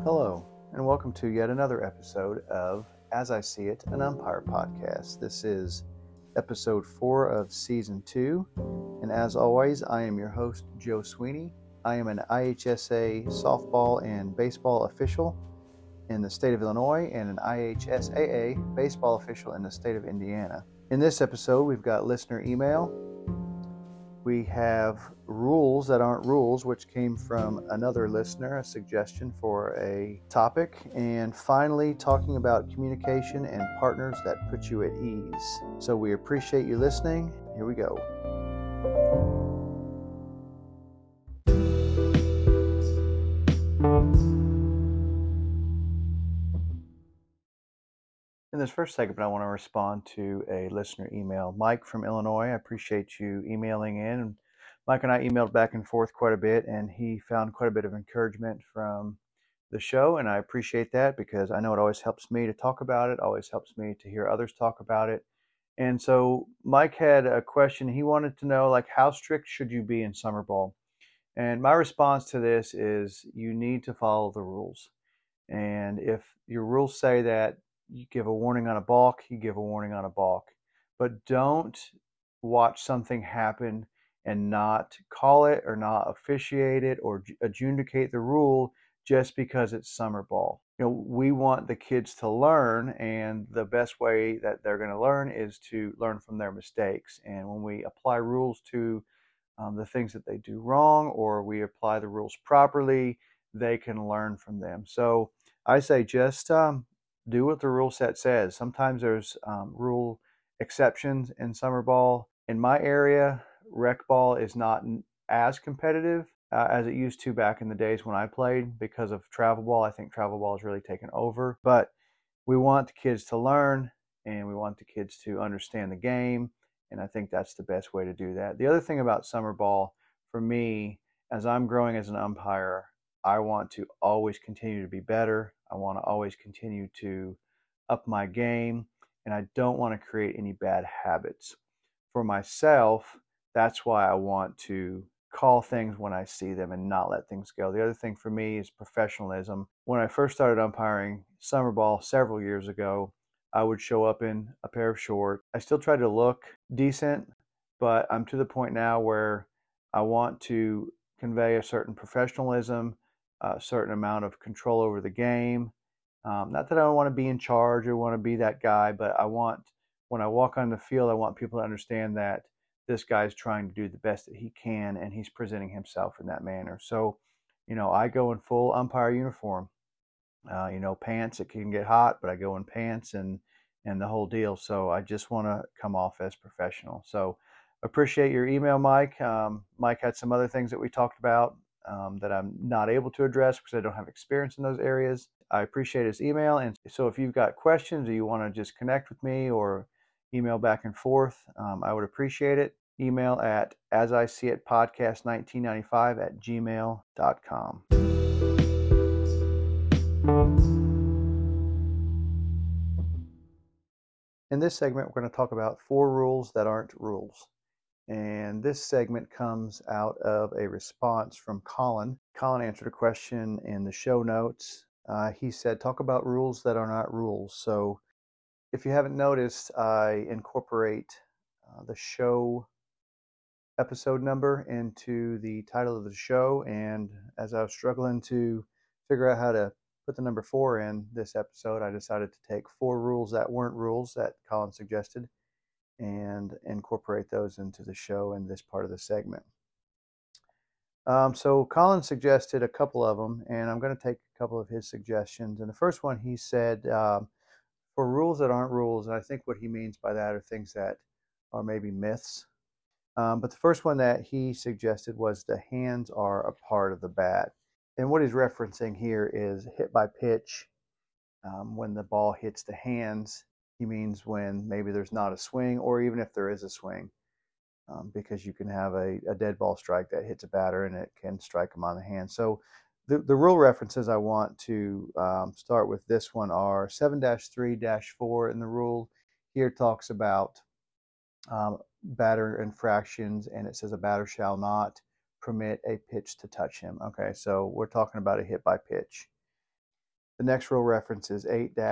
Hello, and welcome to yet another episode of As I See It, an Umpire podcast. This is episode 4 of season 2, and as always, I am your host, Joe Sweeney. I am an IHSA softball and baseball official in the state of Illinois and an IHSAA baseball official in the state of Indiana. In this episode, we've got listener email. We have rules that aren't rules, which came from another listener, a suggestion for a topic. And finally, talking about communication and partners that put you at ease. So we appreciate you listening. Here we go. In this first segment, I want to respond to a listener email. Mike from Illinois, I appreciate you emailing in. Mike and I emailed back and forth quite a bit, and he found quite a bit of encouragement from the show, and I appreciate that because I know it always helps me to talk about it, always helps me to hear others talk about it. And so Mike had a question. He wanted to know, how strict should you be in summer ball? And my response to this is you need to follow the rules. And if your rules say that you give a warning on a balk, you give a warning on a balk. But don't watch something happen and not call it or not officiate it or adjudicate the rule just because it's summer ball. We want the kids to learn, and the best way that they're going to learn is to learn from their mistakes. And when we apply rules to the things that they do wrong, or we apply the rules properly, they can learn from them. So I say just do what the rule set says. Sometimes there's rule exceptions in summer ball. In my area, rec ball is not as competitive as it used to back in the days when I played because of travel ball. I think travel ball has really taken over. But we want the kids to learn, and we want the kids to understand the game. And I think that's the best way to do that. The other thing about summer ball, for me, as I'm growing as an umpire, I want to always continue to be better. I want to always continue to up my game, and I don't want to create any bad habits. For myself, that's why I want to call things when I see them and not let things go. The other thing for me is professionalism. When I first started umpiring summer ball several years ago, I would show up in a pair of shorts. I still try to look decent, but I'm to the point now where I want to convey a certain professionalism, a certain amount of control over the game. Not that I don't want to be in charge or want to be that guy, but when I walk on the field, I want people to understand that this guy's trying to do the best that he can, and he's presenting himself in that manner. So, I go in full umpire uniform. Pants, it can get hot, but I go in pants and the whole deal. So I just want to come off as professional. So appreciate your email, Mike. Mike had some other things that we talked about that I'm not able to address because I don't have experience in those areas. I appreciate his email. And so if you've got questions or you want to just connect with me or email back and forth, I would appreciate it. Email at asISeeItPodcast1995@gmail.com. In this segment, we're going to talk about 4 rules that aren't rules. And this segment comes out of a response from Colin. Colin answered a question in the show notes. He said, talk about rules that are not rules. So if you haven't noticed, I incorporate the show episode number into the title of the show. And as I was struggling to figure out how to put the number 4 in this episode, I decided to take 4 rules that weren't rules that Colin suggested and incorporate those into the show in this part of the segment. So Colin suggested a couple of them, and I'm going to take a couple of his suggestions. And the first one, he said, for rules that aren't rules, and I think what he means by that are things that are maybe myths. But the first one that he suggested was the hands are a part of the bat. And what he's referencing here is hit by pitch. When the ball hits the hands, he means when maybe there's not a swing, or even if there is a swing, because you can have a dead ball strike that hits a batter and it can strike him on the hand. So the rule references I want to start with this one are 7-3-4 in the rule. Here talks about batter infractions, and it says a batter shall not permit a pitch to touch him. Okay, so we're talking about a hit by pitch. The next rule reference is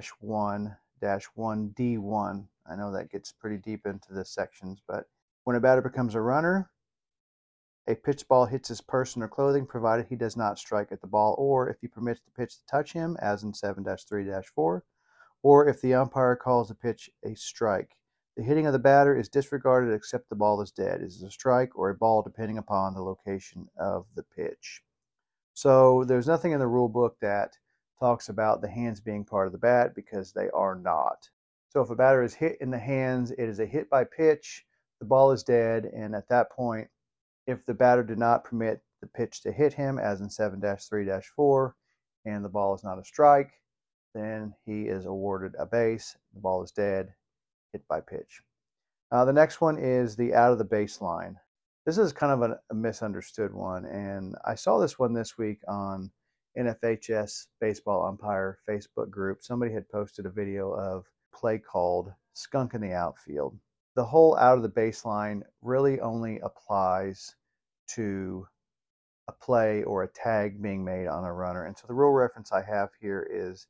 8-1-1D1. I know that gets pretty deep into the sections, but when a batter becomes a runner, a pitch ball hits his person or clothing, provided he does not strike at the ball, or if he permits the pitch to touch him, as in 7-3-4, or if the umpire calls the pitch a strike. The hitting of the batter is disregarded except the ball is dead. It is a strike or a ball depending upon the location of the pitch. So there's nothing in the rule book that talks about the hands being part of the bat, because they are not. So if a batter is hit in the hands, it is a hit by pitch, the ball is dead, and at that point, if the batter did not permit the pitch to hit him, as in 7-3-4, and the ball is not a strike, then he is awarded a base. The ball is dead, hit by pitch. The next one is the out of the baseline. This is kind of a misunderstood one, and I saw this one this week on NFHS Baseball Umpire Facebook group. Somebody had posted a video of a play called Skunk in the Outfield. The whole out of the baseline really only applies to a play or a tag being made on a runner. And so the rule reference I have here is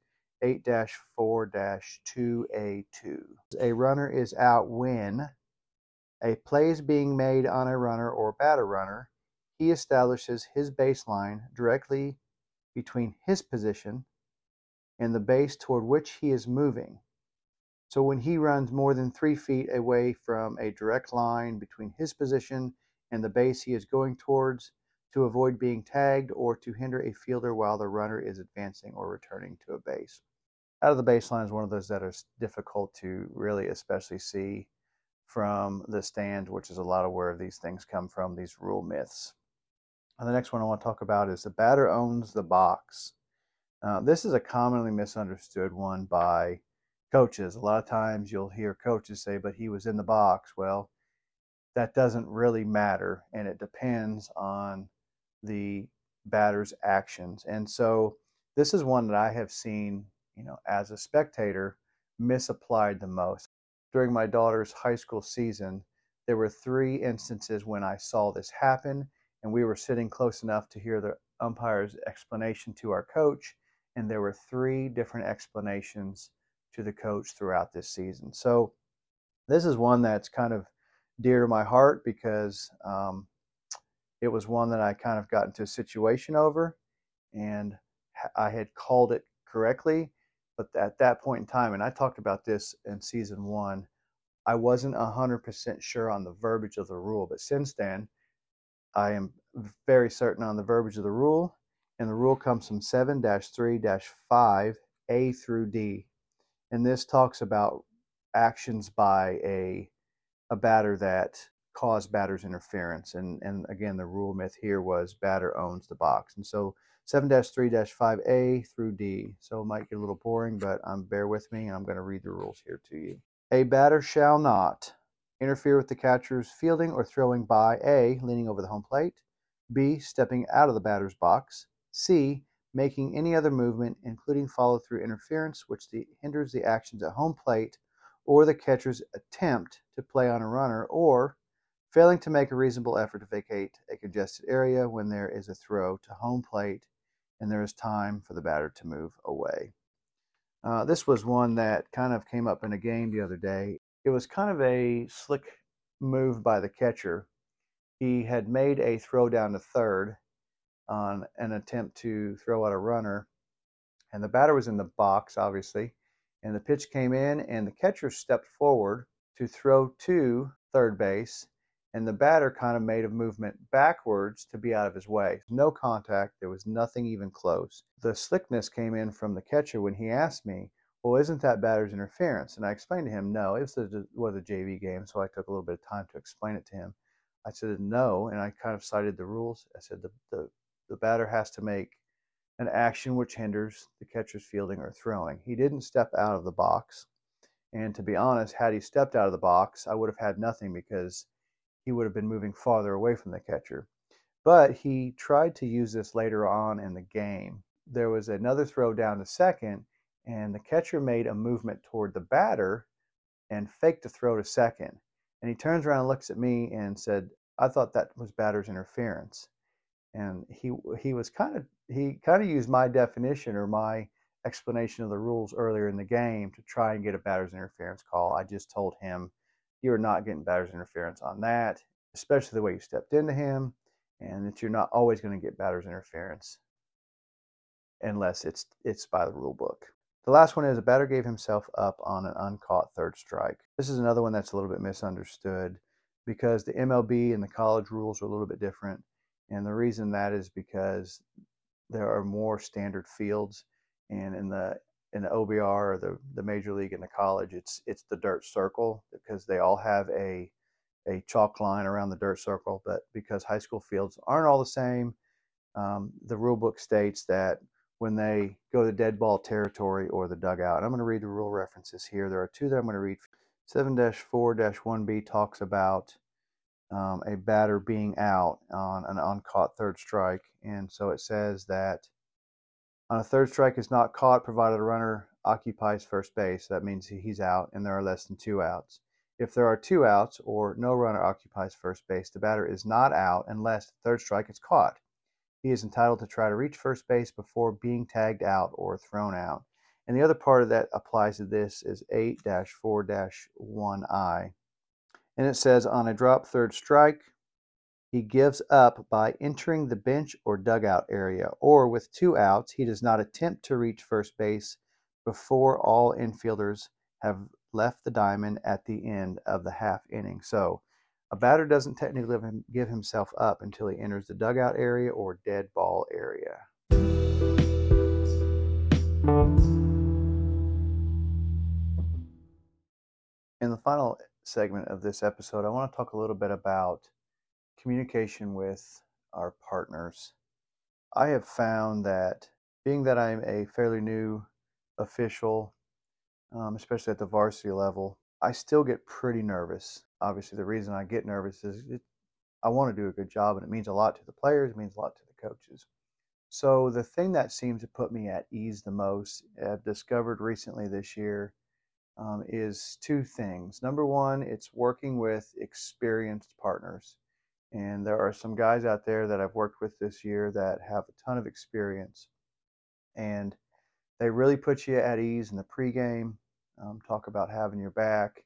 8-4-2A2. A runner is out when a play is being made on a runner or batter runner. He establishes his baseline directly between his position and the base toward which he is moving. So when he runs more than 3 feet away from a direct line between his position and the base he is going towards, to avoid being tagged or to hinder a fielder while the runner is advancing or returning to a base. Out of the baseline is one of those that are difficult to really especially see from the stand, which is a lot of where these things come from, these rule myths. And the next one I want to talk about is the batter owns the box. This is a commonly misunderstood one by coaches. A lot of times you'll hear coaches say, but he was in the box. Well, that doesn't really matter, and it depends on the batter's actions. And so this is one that I have seen, as a spectator, misapplied the most. During my daughter's high school season, there were 3 instances when I saw this happen, and we were sitting close enough to hear the umpire's explanation to our coach, and there were 3 different explanations to the coach throughout this season. So this is one that's kind of dear to my heart, because it was one that I kind of got into a situation over, and I had called it correctly, but at that point in time, and I talked about this in season 1, I wasn't 100% sure on the verbiage of the rule, but since then, I am very certain on the verbiage of the rule, and the rule comes from 7-3-5A through D, and this talks about actions by a batter that caused batter's interference. And again, the rule myth here was batter owns the box. And so 7-3-5A through D. So it might get a little boring, but bear with me, and I'm going to read the rules here to you. A batter shall not interfere with the catcher's fielding or throwing by A, leaning over the home plate, B, stepping out of the batter's box, C, making any other movement, including follow-through interference, which hinders the actions at home plate or the catcher's attempt to play on a runner, or failing to make a reasonable effort to vacate a congested area when there is a throw to home plate and there is time for the batter to move away. This was one that kind of came up in a game the other day. It was kind of a slick move by the catcher. He had made a throw down to third on an attempt to throw out a runner, and the batter was in the box, obviously, and the pitch came in, and the catcher stepped forward to throw to third base, and the batter kind of made a movement backwards to be out of his way. No contact. There was nothing even close. The slickness came in from the catcher when he asked me, well, isn't that batter's interference? And I explained to him, no, it was a JV game, so I took a little bit of time to explain it to him. I said, no, and I kind of cited the rules. I said the batter has to make an action which hinders the catcher's fielding or throwing. He didn't step out of the box, and to be honest, had he stepped out of the box, I would have had nothing, because he would have been moving farther away from the catcher. But he tried to use this later on in the game. There was another throw down to second, and the catcher made a movement toward the batter and faked a throw to second. And he turns around and looks at me and said, I thought that was batter's interference. And he kind of used my definition or my explanation of the rules earlier in the game to try and get a batter's interference call. I just told him, you are not getting batter's interference on that, especially the way you stepped into him, and that you're not always going to get batter's interference unless it's by the rule book. The last one is a batter gave himself up on an uncaught third strike. This is another one that's a little bit misunderstood because the MLB and the college rules are a little bit different. And the reason that is because there are more standard fields, and in the OBR, or the major league and the college, it's the dirt circle, because they all have a chalk line around the dirt circle. But because high school fields aren't all the same, the rule book states that when they go to dead ball territory or the dugout, and I'm going to read the rule references here. There are two that I'm going to read. 7-4-1B talks about a batter being out on an uncaught third strike. And so it says that on a third strike is not caught provided a runner occupies first base. That means he's out and there are less than 2 outs. If there are 2 outs or no runner occupies first base, the batter is not out unless the third strike is caught. He is entitled to try to reach first base before being tagged out or thrown out. And the other part of that applies to this is 8-4-1I. And it says, on a drop third strike, he gives up by entering the bench or dugout area, or with 2 outs, he does not attempt to reach first base before all infielders have left the diamond at the end of the half inning. So a batter doesn't technically give himself up until he enters the dugout area or dead ball area. In the final segment of this episode, I want to talk a little bit about communication with our partners. I have found that, being that I'm a fairly new official, especially at the varsity level, I still get pretty nervous. Obviously, the reason I get nervous is I want to do a good job, and it means a lot to the players, it means a lot to the coaches. So the thing that seems to put me at ease the most, I've discovered recently this year, is 2 things. Number one, it's working with experienced partners. And there are some guys out there that I've worked with this year that have a ton of experience, and they really put you at ease in the pregame, talk about having your back.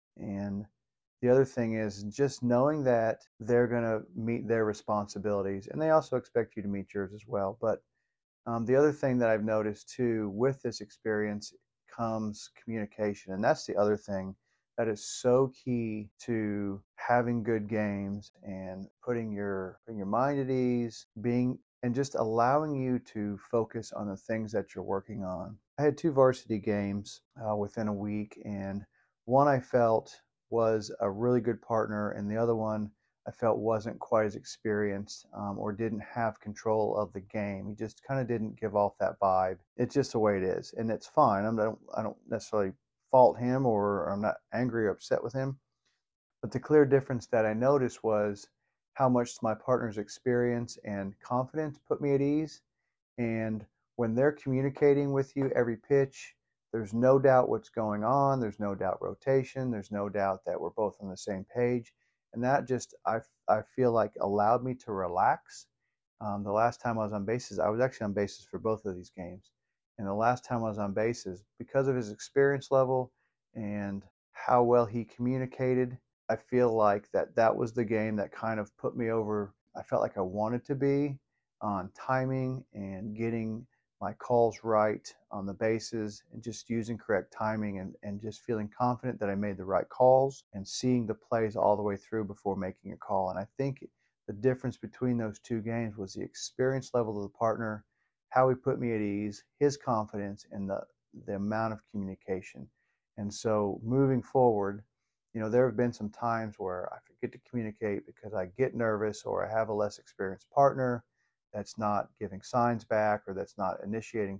And the other thing is just knowing that they're going to meet their responsibilities, and they also expect you to meet yours as well. But the other thing that I've noticed too with this experience comes communication, and that's the other thing that is so key to having good games and putting your mind at ease, and just allowing you to focus on the things that you're working on. I had 2 varsity games within a week, and one I felt was a really good partner, and the other one I felt wasn't quite as experienced, or didn't have control of the game. He just kind of didn't give off that vibe. It's just the way it is, and it's fine. I don't necessarily fault him, or I'm not angry or upset with him. But the clear difference that I noticed was how much my partner's experience and confidence put me at ease. And when they're communicating with you every pitch, there's no doubt what's going on. There's no doubt rotation. There's no doubt that we're both on the same page. And that just, I feel like, allowed me to relax. The last time I was on bases, I was actually on bases for both of these games. And the last time I was on bases, because of his experience level and how well he communicated, I feel like that was the game that kind of put me over. I felt like I wanted to be on timing and getting my calls right on the bases, and just using correct timing, and just feeling confident that I made the right calls and seeing the plays all the way through before making a call. And I think the difference between those 2 games was the experience level of the partner, how he put me at ease, his confidence, and the amount of communication. And so moving forward, there have been some times where I forget to communicate because I get nervous, or I have a less experienced partner that's not giving signs back, or that's not initiating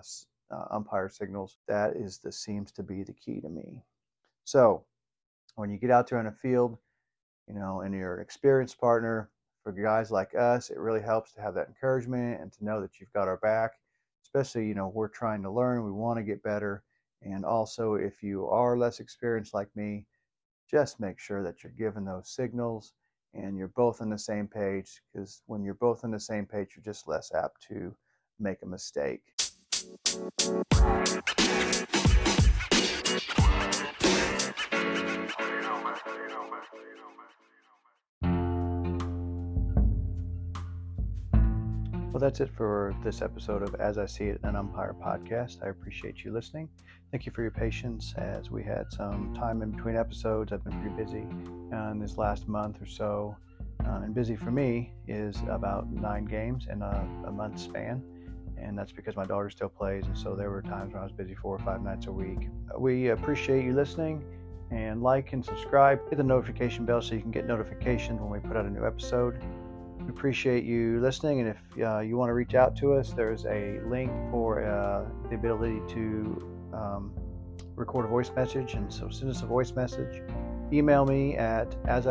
umpire signals. That seems to be the key to me. So when you get out there on a field, and you're an experienced partner, for guys like us, it really helps to have that encouragement and to know that you've got our back. Especially, we're trying to learn, we want to get better. And also, if you are less experienced like me, just make sure that you're giving those signals and you're both on the same page, because when you're both on the same page, you're just less apt to make a mistake. Well, that's it for this episode of As I See It, an Umpire podcast. I appreciate you listening. Thank you for your patience as we had some time in between episodes. I've been pretty busy in this last month or so. And busy for me is about 9 games in a month span. And that's because my daughter still plays. And so there were times when I was busy 4 or 5 nights a week. We appreciate you listening, and like and subscribe. Hit the notification bell so you can get notifications when we put out a new episode. We appreciate you listening, and if you want to reach out to us, there's a link for the ability to record a voice message, and so send us a voice message. Email me at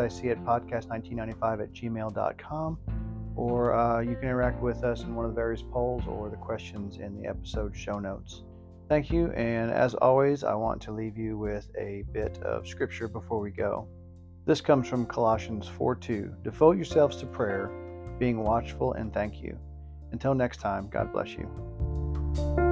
asiseeitpodcast1995@gmail.com, or you can interact with us in one of the various polls or the questions in the episode show notes. Thank you, and as always, I want to leave you with a bit of scripture before we go. This comes from Colossians 4:2. Devote yourselves to prayer, being watchful, and thank you. Until next time, God bless you.